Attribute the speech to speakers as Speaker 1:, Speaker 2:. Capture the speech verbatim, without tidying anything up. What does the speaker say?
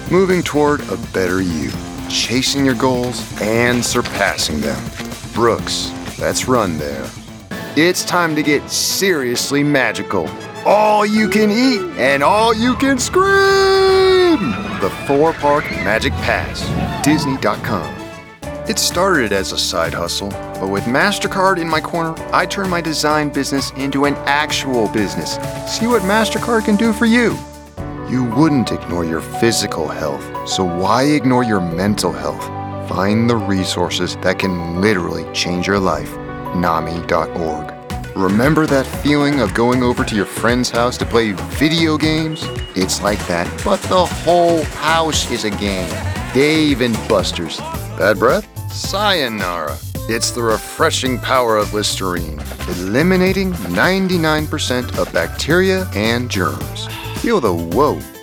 Speaker 1: moving toward a better you, chasing your goals and surpassing them. Brooks, let's run there. It's time to get seriously magical. All you can eat and all you can scream! The four-park Magic Pass, Disney dot com. It started as a side hustle, but with MasterCard in my corner, I turned my design business into an actual business. See what MasterCard can do for you. You wouldn't ignore your physical health, so why ignore your mental health? Find the resources that can literally change your life. N A M I dot org. Remember that feeling of going over to your friend's house to play video games? It's like that, but the whole house is a game. Dave and Buster's. Bad breath? Sayonara. It's the refreshing power of Listerine, eliminating ninety-nine percent of bacteria and germs. Feel the whoa